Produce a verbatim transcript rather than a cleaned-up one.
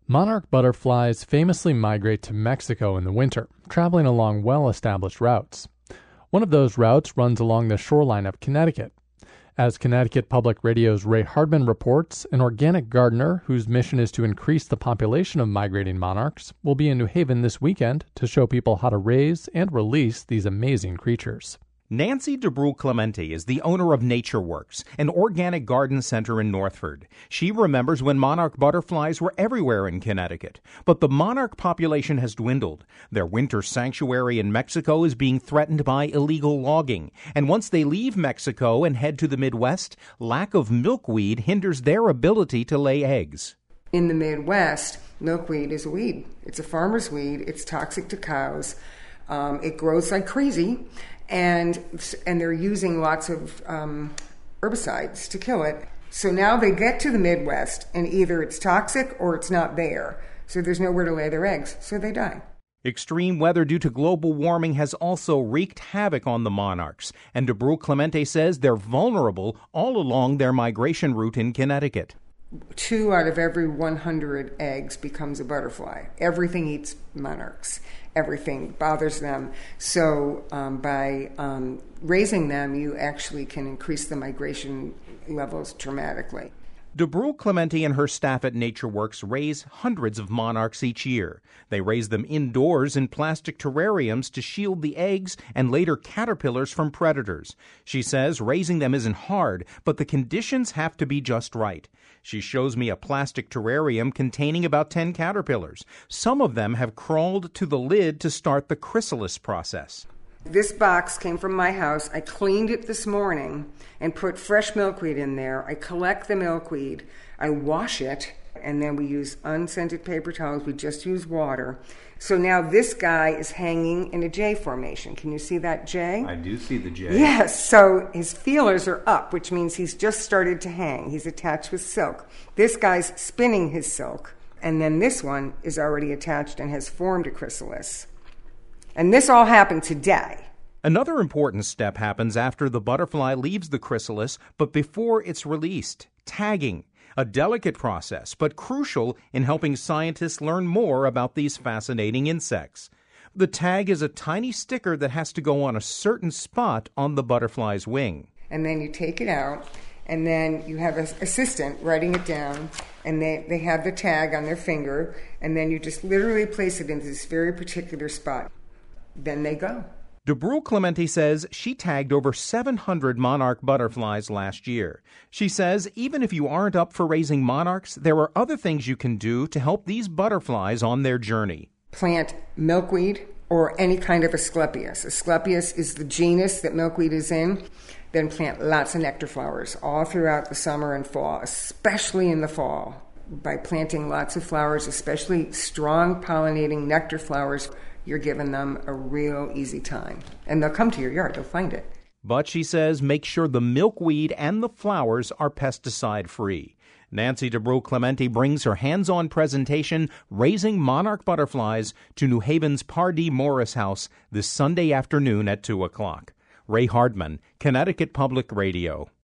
Monarch butterflies famously migrate to Mexico in the winter, traveling along well-established routes. One of those routes runs along the shoreline of Connecticut. As Connecticut Public Radio's Ray Hardman reports, an organic gardener whose mission is to increase the population of migrating monarchs will be in New Haven this weekend to show people how to raise and release these amazing creatures. Nancy DeBrule-Clemente is the owner of NatureWorks, an organic garden center in Northford. She remembers when monarch butterflies were everywhere in Connecticut, but the monarch population has dwindled. Their winter sanctuary in Mexico is being threatened by illegal logging, and once they leave Mexico and head to the Midwest, lack of milkweed hinders their ability to lay eggs. In the Midwest, milkweed is a weed. It's a farmer's weed. It's toxic to cows. Um, it grows like crazy. And and they're using lots of um, herbicides to kill it. So now they get to the Midwest, and either it's toxic or it's not there. So there's nowhere to lay their eggs, so they die. Extreme weather due to global warming has also wreaked havoc on the monarchs, and DeBrule-Clemente says they're vulnerable all along their migration route in Connecticut. Two out of every one hundred eggs becomes a butterfly. Everything eats monarchs. Everything bothers them. So um, by um, raising them, you actually can increase the migration levels dramatically. DeBrule-Clemente and her staff at NatureWorks raise hundreds of monarchs each year. They raise them indoors in plastic terrariums to shield the eggs and later caterpillars from predators. She says raising them isn't hard, but the conditions have to be just right. She shows me a plastic terrarium containing about ten caterpillars. Some of them have crawled to the lid to start the chrysalis process. This box came from my house. I cleaned it this morning and put fresh milkweed in there. I collect the milkweed, I wash it, and then we use unscented paper towels. We just use water. So now this guy is hanging in a J formation. Can you see that J? I do see the J. Yes, so his feelers are up, which means he's just started to hang. He's attached with silk. This guy's spinning his silk, and then this one is already attached and has formed a chrysalis. And this all happened today. Another important step happens after the butterfly leaves the chrysalis, but before it's released: tagging. A delicate process, but crucial in helping scientists learn more about these fascinating insects. The tag is a tiny sticker that has to go on a certain spot on the butterfly's wing. And then you take it out, and then you have an assistant writing it down, and they, they have the tag on their finger, and then you just literally place it into this very particular spot. Then they go. DeBrule-Clemente says she tagged over seven hundred monarch butterflies last year. She says even if you aren't up for raising monarchs, there are other things you can do to help these butterflies on their journey. Plant milkweed or any kind of Asclepias. Asclepias is the genus that milkweed is in. Then plant lots of nectar flowers all throughout the summer and fall, especially in the fall. By planting lots of flowers, especially strong pollinating nectar flowers, you're giving them a real easy time. And they'll come to your yard, they'll find it. But she says make sure the milkweed and the flowers are pesticide-free. Nancy DeBrule-Clemente brings her hands-on presentation, Raising Monarch Butterflies, to New Haven's Pardee Morris House this Sunday afternoon at two o'clock. Ray Hardman, Connecticut Public Radio.